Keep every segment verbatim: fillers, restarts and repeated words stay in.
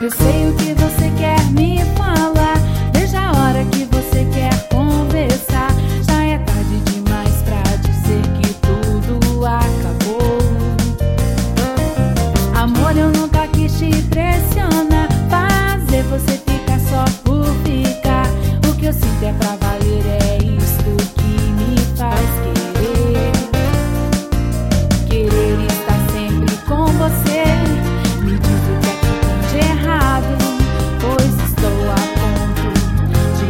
Eu sei o que você quer me falar, desde a hora que você quer conversar. Já é tarde demais pra dizer que tudo acabou. Amor, eu nunca quis te pressionar, fazer você ficar só por ficar. O que eu sinto é pra valer, é isto que me faz querer. Querer estar sempre com você. Me diz o que é que tem de errado, pois estou a ponto de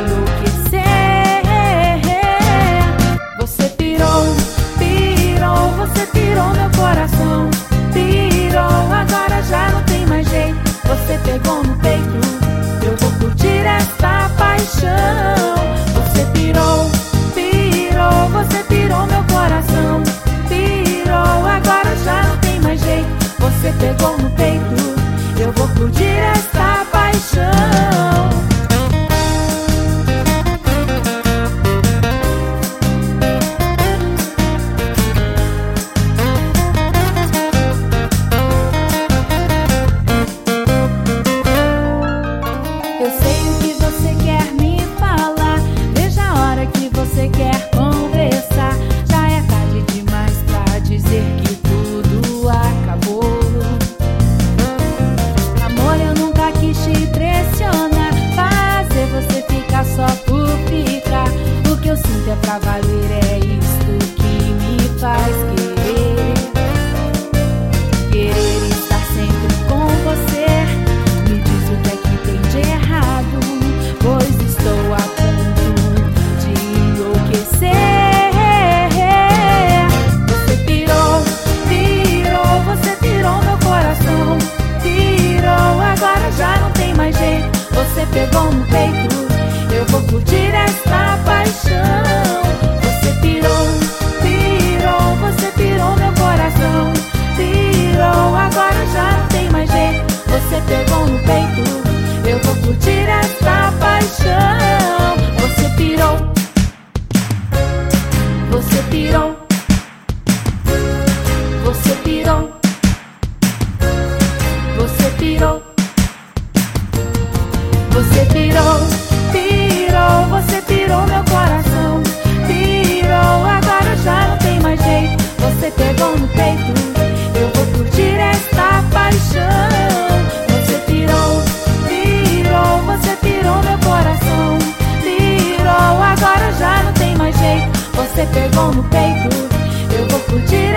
enlouquecer. Você pirou, pirou, você pirou meu coração. Pirou, agora já não tem mais jeito. Você pegou no peito, eu vou curtir esta paixão. Você pirou, pirou, você pirou meu coração. Pirou, agora já não tem mais jeito. Você pegou no peito, eu vou curtir esta paixão. Eu sei o que você quer me falar, desde a hora que você quer conversar. Já é tarde demais pra dizer que tudo acabou. Amor, eu nunca quis te pressionar, fazer você ficar só por ficar. O que eu sinto é pra valer, é isto que me faz querer. Querer estar sempre com você. Me diz o que é que tem de errado, pois estou a ponto de enlouquecer. Você pirou, pirou, você pirou meu coração. Pirou, agora já não tem mais jeito. Você pegou no peito, eu vou curtir esta paixão. Você pirou, pirou, você pirou meu coração. Pirou, agora já não tem mais jeito. Você pegou no peito, eu vou curtir esta paixão. Você pirou, você pirou, você pirou, você pirou, você pirou, pirou, você pirou meu coração. Pirou, agora já não tem mais jeito. Você pegou no peito, eu vou curtir esta paixão. Você pirou, pirou, você pirou meu coração. Pirou, agora já não tem mais jeito. Você pegou no peito, eu vou curtir